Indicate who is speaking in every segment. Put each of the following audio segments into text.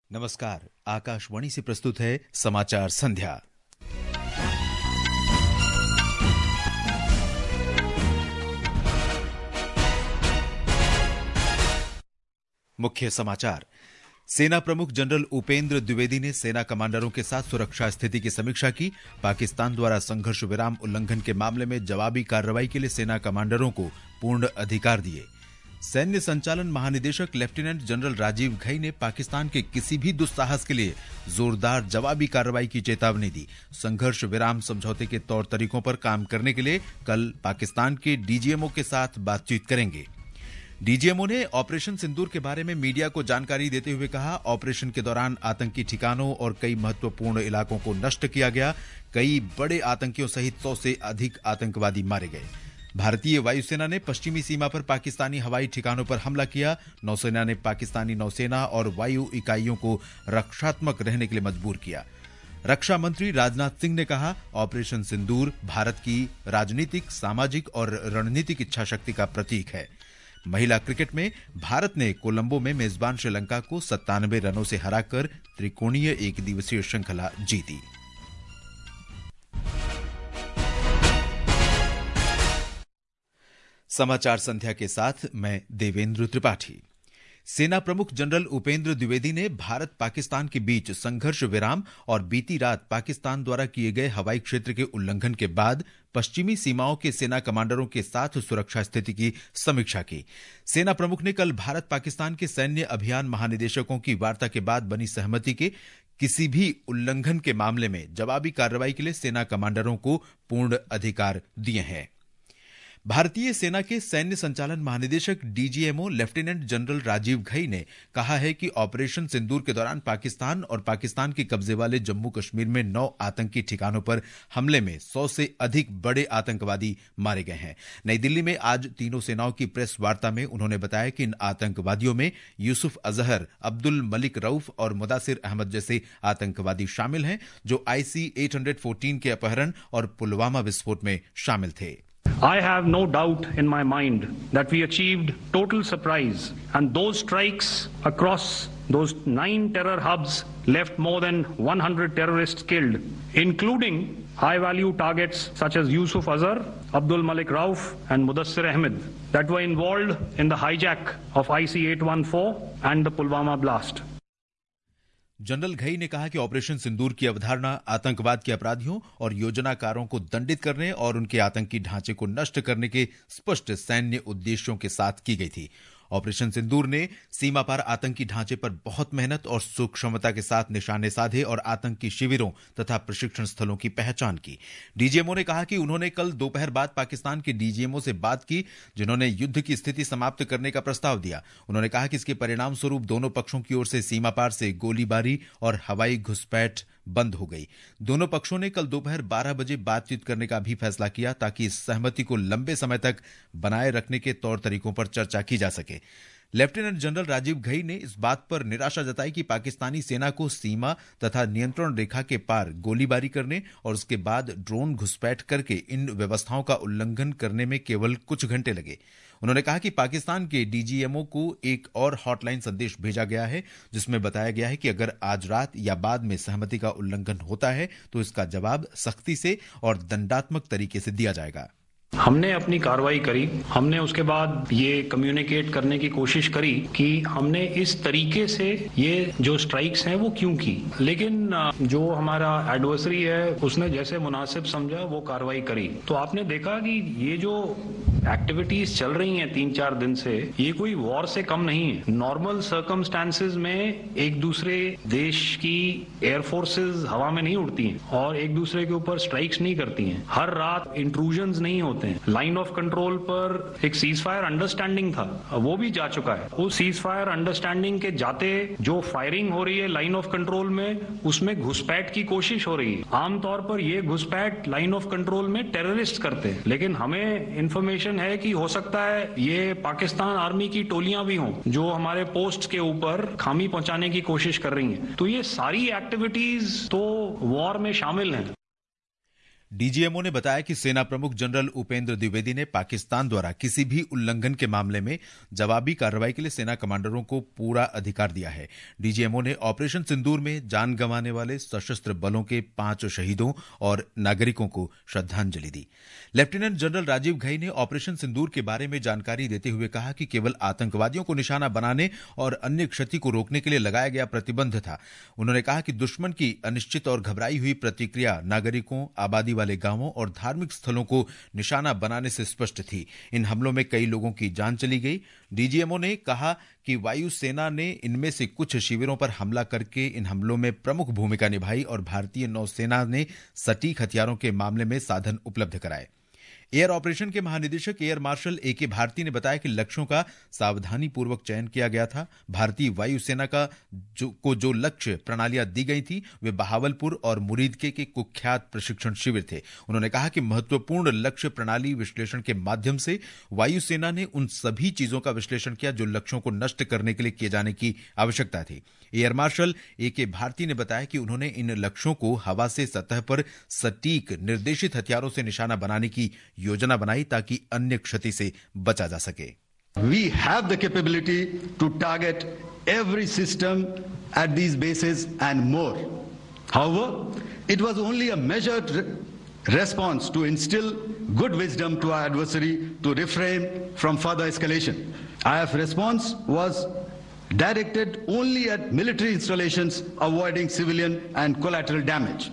Speaker 1: नमस्कार, आकाशवाणी से प्रस्तुत है समाचार संध्या। मुख्य समाचार। सेना प्रमुख जनरल उपेंद्र द्विवेदी ने सेना कमांडरों के साथ सुरक्षा स्थिति की समीक्षा की। पाकिस्तान द्वारा संघर्ष विराम उल्लंघन के मामले में जवाबी कार्रवाई के लिए सेना कमांडरों को पूर्ण अधिकार दिए। सैन्य संचालन महानिदेशक लेफ्टिनेंट जनरल राजीव घई ने पाकिस्तान के किसी भी दुस्साहस के लिए जोरदार जवाबी कार्रवाई की चेतावनी दी। संघर्ष विराम समझौते के तौर तरीकों पर काम करने के लिए कल पाकिस्तान के डीजीएमओ के साथ बातचीत करेंगे। डीजीएमओ ने ऑपरेशन सिंदूर के बारे में मीडिया को जानकारी देते हुए कहा, ऑपरेशन के दौरान आतंकी ठिकानों और कई महत्वपूर्ण इलाकों को नष्ट किया गया। कई बड़े आतंकियों सहित 100 से अधिक आतंकवादी मारे गए। भारतीय वायुसेना ने पश्चिमी सीमा पर पाकिस्तानी हवाई ठिकानों पर हमला किया। नौसेना ने पाकिस्तानी नौसेना और वायु इकाइयों को रक्षात्मक रहने के लिए मजबूर किया। रक्षा मंत्री राजनाथ सिंह ने कहा, ऑपरेशन सिंदूर भारत की राजनीतिक, सामाजिक और रणनीतिक इच्छा शक्ति का प्रतीक है। महिला क्रिकेट में भारत ने कोलंबो में मेजबान श्रीलंका को 97 रनों से हराकर त्रिकोणीय एक दिवसीय श्रृंखला जीती। समाचार संध्या के साथ मैं देवेंद्र त्रिपाठी। सेना प्रमुख जनरल उपेंद्र द्विवेदी ने भारत पाकिस्तान के बीच संघर्ष विराम और बीती रात पाकिस्तान द्वारा किए गए हवाई क्षेत्र के उल्लंघन के बाद पश्चिमी सीमाओं के सेना कमांडरों के साथ सुरक्षा स्थिति की समीक्षा की। सेना प्रमुख ने कल भारत पाकिस्तान के सैन्य अभियान महानिदेशकों की वार्ता के बाद बनी सहमति के किसी भी उल्लंघन के मामले में जवाबी कार्रवाई के लिए सेना कमांडरों को पूर्ण अधिकार दिए हैं। भारतीय सेना के सैन्य संचालन महानिदेशक DGMO lieutenant general Rajiv Ghai ने कहा है कि ऑपरेशन सिंदूर के दौरान पाकिस्तान और पाकिस्तान के कब्जे वाले जम्मू कश्मीर में 9 आतंकी ठिकानों पर हमले में 100 से अधिक बड़े आतंकवादी मारे गए हैं। नई दिल्ली में आज तीनों सेनाओं की प्रेस वार्ता में उन्होंने बताया कि इन आतंकवादियों में यूसुफ अजहर, अब्दुल मलिक रऊफ और मुदासिर अहमद जैसे आतंकवादी शामिल हैं, जो IC-814 के अपहरण और पुलवामा विस्फोट में शामिल थे।
Speaker 2: I have no doubt in my mind that we achieved total surprise, and those strikes across those 9 terror hubs left more than 100 terrorists killed, including high-value targets such as Yusuf Azhar, Abdul Malik Rauf and Mudassir Ahmed that were involved in the hijack of IC-814 and the Pulwama blast.
Speaker 1: General Ghai ने कहा कि operation सिंदूर की अवधारणा आतंकवाद के अपराधियों और योजनाकारों को दंडित करने और उनके आतंकी ढांचे को नष्ट करने के स्पष्ट सैन्य उद्देश्यों के साथ की गई थी। ऑपरेशन सिंदूर ने सीमा पार आतंकी ढांचे पर बहुत मेहनत और सूक्ष्मता के साथ निशाने साधे और आतंकी शिविरों तथा प्रशिक्षण स्थलों की पहचान की। डीजीएमओ ने कहा कि उन्होंने कल दोपहर बाद पाकिस्तान के डीजीएमओ से बात की, जिन्होंने युद्ध की स्थिति समाप्त करने का प्रस्ताव दिया। उन्होंने कहा कि इसके परिणाम स्वरूप दोनों पक्षों की ओर से सीमा पार से गोलीबारी और हवाई घुसपैठ बंद हो गई। दोनों पक्षों ने कल दोपहर 12 बजे बातचीत करने का भी फैसला किया ताकि इस सहमति को लंबे समय तक बनाए रखने के तौर तरीकों पर चर्चा की जा सके। लेफ्टिनेंट जनरल राजीव घई ने इस बात पर निराशा जताई कि पाकिस्तानी सेना को सीमा तथा नियंत्रण रेखा के पार गोलीबारी करने और उसके बाद ड्रोन घुसपैठ करके इन व्यवस्थाओं का उल्लंघन करने में केवल कुछ घंटे लगे। उन्होंने कहा कि पाकिस्तान के डीजीएमओ को एक और हॉटलाइन संदेश भेजा गया है, जिसमें बताया गया है कि अगर आज रात या बाद में सहमति का उल्लंघन होता है तो इसका जवाब सख्ती से और दंडात्मक तरीके से दिया जाएगा।
Speaker 2: हमने अपनी कार्रवाई करी। हमने उसके बाद ये कम्युनिकेट करने की कोशिश करी कि हमने इस तरीके से ये जो स्ट्राइक्स हैं वो क्यों की, लेकिन जो हमारा एडवर्सरी है उसने जैसे मुनासिब समझा वो कार्रवाई करी। तो आपने देखा कि ये जो एक्टिविटीज चल रही हैं 3-4 दिन से, ये कोई वॉर से कम नहीं है। नॉर्मल सर्कमस्टांसेस में एक दूसरे देश की एयरफोर्सेस हवा में नहीं उड़ती हैं और एक दूसरे के ऊपर स्ट्राइक्स नहीं करती हैं। हर रात इंट्रूजन्स नहीं होते हैं। लाइन ऑफ कंट्रोल पर एक सीज फायर अंडरस्टैंडिंग था, वो भी जा चुका है। उस सीज फायर अंडरस्टैंडिंग के जाते जो फायरिंग हो रही है लाइन ऑफ कंट्रोल में, उसमें घुसपैठ की कोशिश हो रही है। आमतौर पर ये घुसपैठ लाइन ऑफ कंट्रोल में टेररिस्ट करते हैं, लेकिन हमें इंफॉर्मेशन है कि हो सकता है ये पाकिस्तान आर्मी की टोलियां भी हों जो हमारे पोस्ट के ऊपर खामी पहुंचाने की कोशिश कर रही हैं। तो ये सारी एक्टिविटीज तो वॉर में शामिल हैं।
Speaker 1: डीजीएमओ ने बताया कि सेना प्रमुख जनरल उपेंद्र द्विवेदी ने पाकिस्तान द्वारा किसी भी उल्लंघन के मामले में जवाबी कार्रवाई के लिए सेना कमांडरों को पूरा अधिकार दिया है। डीजीएमओ ने ऑपरेशन सिंदूर में जान गंवाने वाले सशस्त्र बलों के 5 शहीदों और नागरिकों को श्रद्धांजलि दी। लेफ्टिनेंट जनरल राजीव घई ने ऑपरेशन सिंदूर के बारे में जानकारी देते हुए कहा कि केवल आतंकवादियों को निशाना बनाने और अन्य क्षति को रोकने के लिए लगाया गया प्रतिबंध था। उन्होंने कहा कि दुश्मन की अनिश्चित और घबराई हुई प्रतिक्रिया नागरिकों, आबादी वाले गांवों और धार्मिक स्थलों को निशाना बनाने से स्पष्ट थी। इन हमलों में कई लोगों की जान चली गई। डीजीएमओ ने कहा कि वायुसेना ने इनमें से कुछ शिविरों पर हमला करके इन हमलों में प्रमुख भूमिका निभाई और भारतीय नौसेना ने सटीक हथियारों के मामले में साधन उपलब्ध कराए। एयर ऑपरेशन के महानिदेशक एयर मार्शल ए.के. भारती ने बताया कि लक्ष्यों का सावधानीपूर्वक चयन किया गया था। भारतीय वायुसेना को जो लक्ष्य प्रणालियां दी गई थी वे बहावलपुर और मुरीदके के कुख्यात प्रशिक्षण शिविर थे। उन्होंने कहा कि महत्वपूर्ण लक्ष्य प्रणाली विश्लेषण के माध्यम से वायुसेना ने उन सभी चीजों का विश्लेषण किया जो लक्ष्यों को नष्ट करने के लिए किए जाने की आवश्यकता थी। Air marshal A K. भारती ने बताया कि उन्होंने इन लक्ष्यों को हवा से सतह पर सटीक निर्देशित हथियारों से निशाना बनाने की योजना बनाई ताकि अन्य क्षति से बचा जा सके।
Speaker 3: We have the capability to target every system at these bases and more. However, it was only a measured response to instill good wisdom to our adversary to refrain from further escalation. IF response was directed only at military installations, avoiding civilian and collateral damage.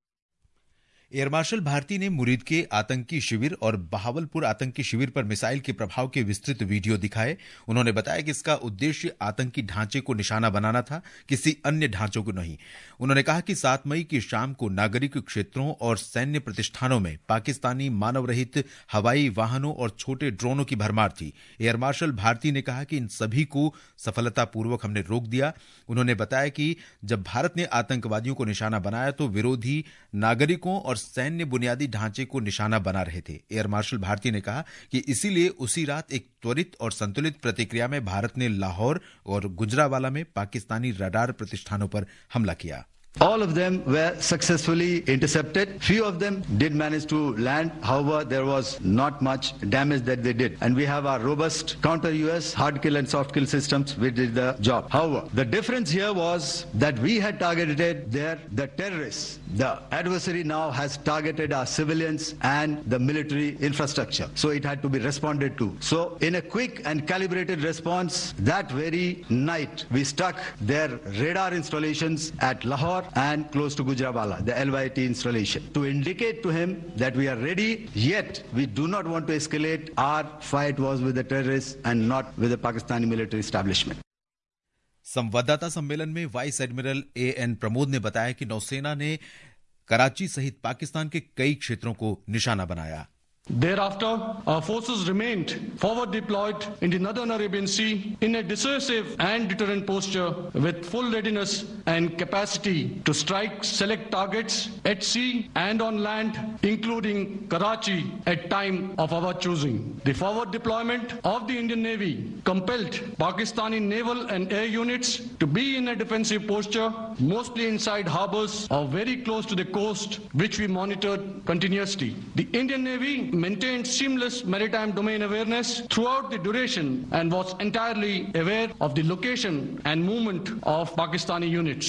Speaker 1: Air marshal Bharti ने मुरीद के आतंकी शिविर और बहावलपुर आतंकी शिविर पर missile के प्रभाव के विस्तृत वीडियो दिखाए। उन्होंने बताया कि इसका उद्देश्य आतंकी ढांचे को निशाना बनाना था, किसी अन्य ढांचों को नहीं। उन्होंने कहा कि 7 मई की शाम को नागरिक क्षेत्रों और सैन्य प्रतिष्ठानों में पाकिस्तानी मानव रहित हवाई वाहनों और छोटे ड्रोनों की भरमार थी। एयर मार्शल भारती ने कहा कि इन सभी को सफलतापूर्वक हमने रोक दिया। उन्होंने बताया कि जब भारत ने आतंकवादियों को निशाना बनाया तो विरोधी नागरिकों और सैन्य बुनियादी ढांचे को निशाना बना रहे थे। एयर मार्शल भारती ने कहा कि इसीलिए उसी रात एक त्वरित और संतुलित प्रतिक्रिया में भारत ने लाहौर और गुजरावाला में पाकिस्तानी रडार प्रतिष्ठानों पर हमला किया।
Speaker 3: All of them were successfully intercepted. Few of them did manage to land. However, there was not much damage that they did. And we have our robust counter-US hard kill and soft kill systems which did the job. However, the difference here was that we had targeted the terrorists. The adversary now has targeted our civilians and the military infrastructure. So it had to be responded to. So in a quick and calibrated response, that very night, we struck their radar installations at Lahore and close to Gujranwala, the LYT installation, to indicate to him that we are ready, yet we do not want to escalate. Our fight was with the terrorists and not with the Pakistani military establishment.
Speaker 1: संवाददाता सम्मेलन में vice admiral A.N. Pramod ने बताया कि नौसेना ने कराची सहित पाकिस्तान के कई क्षेत्रों को निशाना बनाया।
Speaker 4: Thereafter, our forces remained forward deployed in the Northern Arabian Sea in a dissuasive and deterrent posture with full readiness and capacity to strike select targets at sea and on land, including Karachi at time of our choosing. The forward deployment of the Indian Navy compelled Pakistani naval and air units to be in a defensive posture, mostly inside harbors or very close to the coast, which we monitored continuously. The Indian Navy maintained seamless maritime domain awareness throughout the duration and was entirely aware of the location and movement of Pakistani units.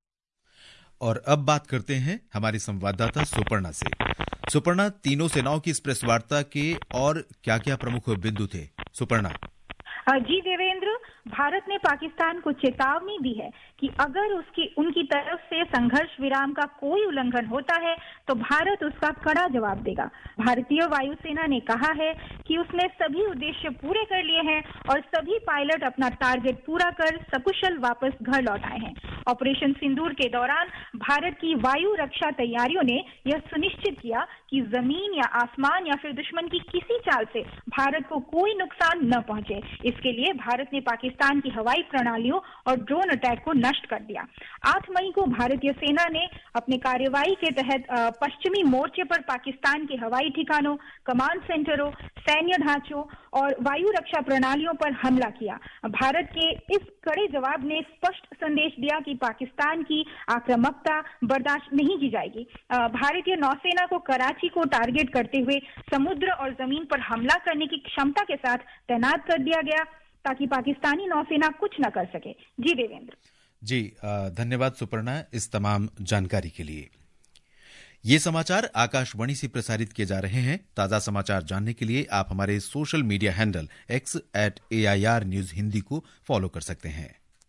Speaker 1: और अब बात करते हैं हमारी संवाददाता सुपर्णा से। सुपर्णा, तीनों सेनाओं की इस प्रेस वार्ता के और क्या-क्या प्रमुख बिंदु थे? सुपर्णा।
Speaker 5: जी देवेंद्र, भारत ने पाकिस्तान को चेतावनी दी है कि अगर उनकी तरफ से संघर्ष विराम का कोई उल्लंघन होता है तो भारत उसका कड़ा जवाब देगा। भारतीय वायुसेना ने कहा है कि उसने सभी उद्देश्य पूरे कर लिए हैं और सभी पायलट अपना टारगेट पूरा कर सकुशल वापस घर लौट आए हैं। ऑपरेशन सिंदूर के दौरान भारत की वायु रक्षा तैयारियों ने यह सुनिश्चित किया कि कि जमीन या आसमान या फिर दुश्मन की किसी चाल से भारत को कोई नुकसान न पहुंचे। इसके लिए भारत ने पाकिस्तान की हवाई प्रणालियों और ड्रोन अटैक को नष्ट कर दिया। 8 मई को भारतीय सेना ने अपने कार्यवाही के तहत पश्चिमी मोर्चे पर पाकिस्तान के हवाई ठिकानों, कमांड सेंटरों, सैन्य ढांचों और वायु रक्षा प्रणालियों पर हमला किया। भारत के इस कड़े जवाब ने स्पष्ट संदेश दिया कि पाकिस्तान की आक्रामकता बर्दाश्त नहीं की जाएगी। भारतीय नौसेना को कराची को टारगेट करते हुए समुद्र और जमीन पर हमला करने की क्षमता के साथ तैनात कर दिया गया ताकि पाकिस्तानी नौसेना कुछ न कर सके। जी देवेंद्र।
Speaker 1: जी धन्यवाद सुपर्णा इस तमाम जानकारी के लिए। ये समाचार आकाशवाणी से प्रसारित किए जा रहे हैं। ताजा समाचार जानने के लिए आप हमारे social media handle x@AIR News Hindi को फॉलो कर सकते हैं।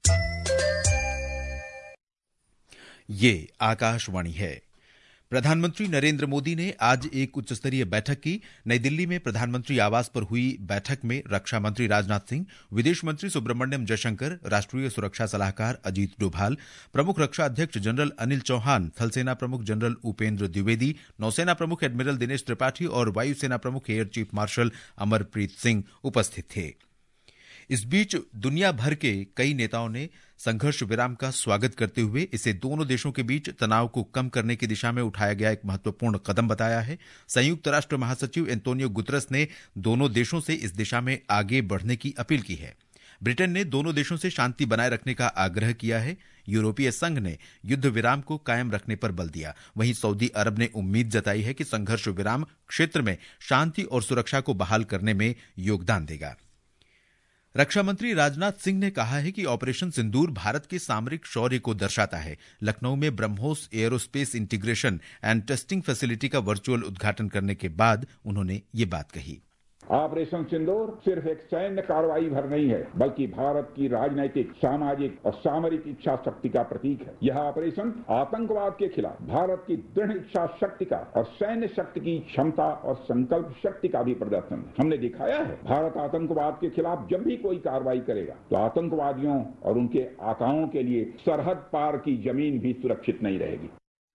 Speaker 1: ये आकाशवाणी है। प्रधानमंत्री नरेंद्र मोदी ने आज एक उच्च स्तरीय बैठक की। नई दिल्ली में प्रधानमंत्री आवास पर हुई बैठक में रक्षा मंत्री राजनाथ सिंह, विदेश मंत्री सुब्रमण्यम जयशंकर, राष्ट्रीय सुरक्षा सलाहकार अजीत डोभाल, प्रमुख रक्षा अध्यक्ष जनरल अनिल चौहान, थल सेना प्रमुख जनरल उपेंद्र द्विवेदी, नौसेना प्रमुख एडमिरल दिनेश त्रिपाठी और वायुसेना प्रमुख air chief marshal Amarpreet Singh उपस्थित थे। इस बीच दुनिया भर के कई नेताओं ने संघर्ष विराम का स्वागत करते हुए इसे दोनों देशों के बीच तनाव को कम करने की दिशा में उठाया गया एक महत्वपूर्ण कदम बताया है। संयुक्त राष्ट्र महासचिव एंटोनियो गुतरस ने दोनों देशों से इस दिशा में आगे बढ़ने की अपील की है। ब्रिटेन ने दोनों देशों से शांति बनाए रखने का आग्रह किया है। यूरोपीय संघ ने युद्ध विराम को कायम रखने पर बल दिया। वहीं सऊदी अरब ने उम्मीद जताई है कि संघर्ष विराम क्षेत्र में शांति और सुरक्षा को बहाल करने में योगदान देगा। रक्षा मंत्री राजनाथ सिंह ने कहा है कि ऑपरेशन सिंदूर भारत के सामरिक शौर्य को दर्शाता है। लखनऊ में BrahMos aerospace integration and testing facility का वर्चुअल उद्घाटन करने के बाद उन्होंने ये बात कही।
Speaker 6: ऑपरेशन सिंदूर सिर्फ एक सैन्य कार्रवाई भर नहीं है, बल्कि भारत की राजनीतिक, सामाजिक और सामरिक इच्छा शक्ति का प्रतीक है। यह ऑपरेशन आतंकवाद के खिलाफ भारत की दृढ़ इच्छा शक्ति का और सैन्य शक्ति की क्षमता और संकल्प शक्ति का भी प्रदर्शन है। हमने दिखाया है, भारत आतंकवाद के खिलाफ जब भी कोई कार्रवाई करेगा तो आतंकवादियों और उनके आकाओं के लिए सरहद पार की जमीन भी सुरक्षित नहीं रहेगी।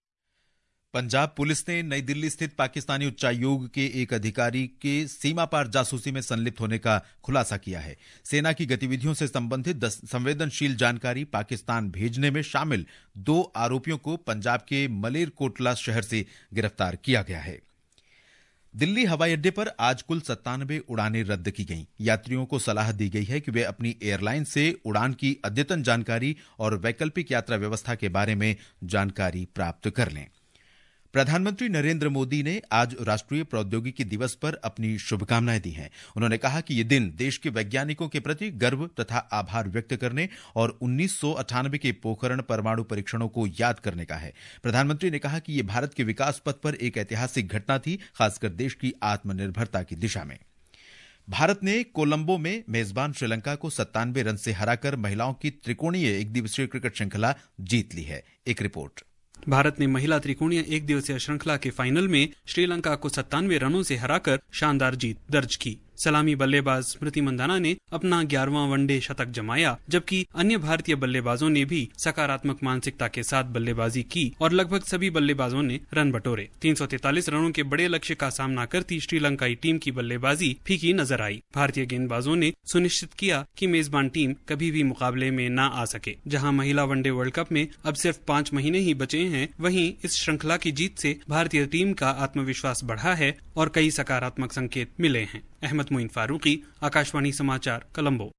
Speaker 1: पंजाब पुलिस ने नई दिल्ली स्थित पाकिस्तानी उच्चायोग के एक अधिकारी के सीमा पार जासूसी में संलिप्त होने का खुलासा किया है। सेना की गतिविधियों से संबंधित संवेदनशील जानकारी पाकिस्तान भेजने में शामिल 2 आरोपियों को पंजाब के मलेरकोटला शहर से गिरफ्तार किया गया है। दिल्ली हवाई अड्डे पर आज कुल 97 उड़ानें रद्द की गईं। यात्रियों को सलाह दी गई है कि वे अपनी एयरलाइन से उड़ान की अद्यतन जानकारी और वैकल्पिक यात्रा व्यवस्था के बारे में जानकारी प्राप्त कर लें। प्रधानमंत्री नरेंद्र मोदी ने आज राष्ट्रीय प्रौद्योगिकी दिवस पर अपनी शुभकामनाएं दी हैं। उन्होंने कहा कि यह दिन देश के वैज्ञानिकों के प्रति गर्व तथा आभार व्यक्त करने और 1998 के पोखरण परमाणु परीक्षणों को याद करने का है। प्रधानमंत्री ने कहा कि यह भारत के विकास पथ पर एक ऐतिहासिक घटना थी, खासकर देश की आत्मनिर्भरता की दिशा में। भारत ने कोलंबो में मेजबान श्रीलंका को 97 रन से हराकर महिलाओं की त्रिकोणीय एक दिवसीय क्रिकेट श्रृंखला जीत ली है। एक रिपोर्ट।
Speaker 7: भारत ने महिला त्रिकोणीय एक दिवसीय श्रृंखला के फाइनल में श्रीलंका को 97 रनों से हराकर शानदार जीत दर्ज की। सलामी बल्लेबाज स्मृति मंदाना ने अपना 11वां वनडे शतक जमाया, जबकि अन्य भारतीय बल्लेबाजों ने भी सकारात्मक मानसिकता के साथ बल्लेबाजी की और लगभग सभी बल्लेबाजों ने रन बटोरे। 343 रनों के बड़े लक्ष्य का सामना करती श्रीलंकाई टीम की बल्लेबाजी फीकी नजर आई। भारतीय गेंदबाजों ने सुनिश्चित किया कि मेजबान टीम कभी भी मुकाबले में न आ सके। जहां महिला वनडे वर्ल्ड कप में अब सिर्फ 5 महीने ही बचे हैं, वहीं इस श्रृंखला की जीत से भारतीय टीम का आत्मविश्वास बढ़ा है और कई सकारात्मक संकेत मिले हैं। अहमद मोइन फारूकी, आकाशवाणी समाचार, कोलंबो।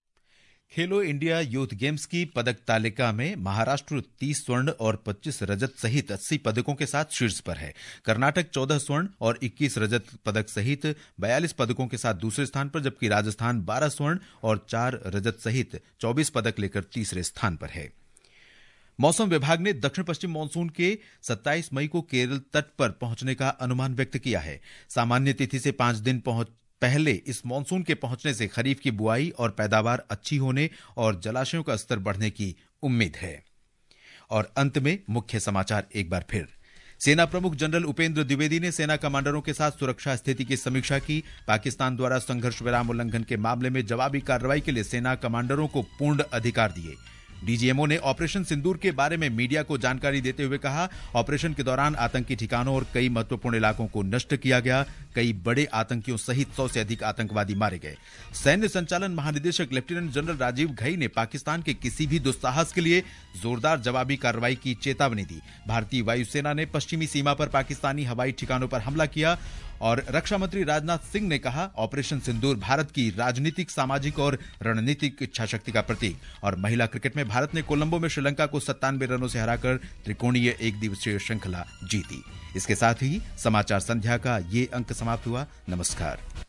Speaker 1: खेलो इंडिया यूथ गेम्स की पदक तालिका में महाराष्ट्र 30 स्वर्ण और 25 रजत सहित 80 पदकों के साथ शीर्ष पर है। कर्नाटक 14 स्वर्ण और 21 रजत पदक सहित 42 पदकों के साथ दूसरे स्थान पर, जबकि राजस्थान 12 स्वर्ण और 4 रजत सहित 24 पदक लेकर तीसरे स्थान पर है। मौसम विभाग ने दक्षिण पश्चिम मानसून के 27 मई को केरल तट पर पहुंचने का अनुमान व्यक्त किया है। सामान्य तिथि से 5 दिन पहले इस मानसून के पहुंचने से खरीफ की बुआई और पैदावार अच्छी होने और जलाशयों का स्तर बढ़ने की उम्मीद है। और अंत में मुख्य समाचार एक बार फिर। सेना प्रमुख जनरल उपेंद्र द्विवेदी ने सेना कमांडरों के साथ सुरक्षा स्थिति की समीक्षा की। पाकिस्तान द्वारा संघर्ष विराम उल्लंघन के मामले में जवाबी कार्रवाई के लिए सेना कमांडरों को पूर्ण अधिकार दिए। डीजीएमओ ने ऑपरेशन सिंदूर के बारे में मीडिया को जानकारी देते हुए कहा, ऑपरेशन के दौरान आतंकी ठिकानों और कई महत्वपूर्ण इलाकों को नष्ट किया गया। कई बड़े आतंकियों सहित 100 से अधिक आतंकवादी मारे गए। सैन्य संचालन महानिदेशक लेफ्टिनेंट जनरल राजीव घई ने पाकिस्तान के किसी भी दुस्साहस के लिए जोरदार जवाबी कार्रवाई की चेतावनी दी। भारतीय वायुसेना ने पश्चिमी सीमा पर पाकिस्तानी हवाई ठिकानों पर हमला किया और रक्षा मंत्री राजनाथ सिंह ने कहा, ऑपरेशन सिंदूर भारत की राजनीतिक, सामाजिक और रणनीतिक इच्छाशक्ति का प्रतीक। और महिला क्रिकेट में भारत ने कोलंबो में श्रीलंका को 97 रनों से हराकर त्रिकोणीय एक दिवसीय श्रृंखला जीती। इसके साथ ही समाचार संध्या का ये अंक समाप्त हुआ। नमस्कार।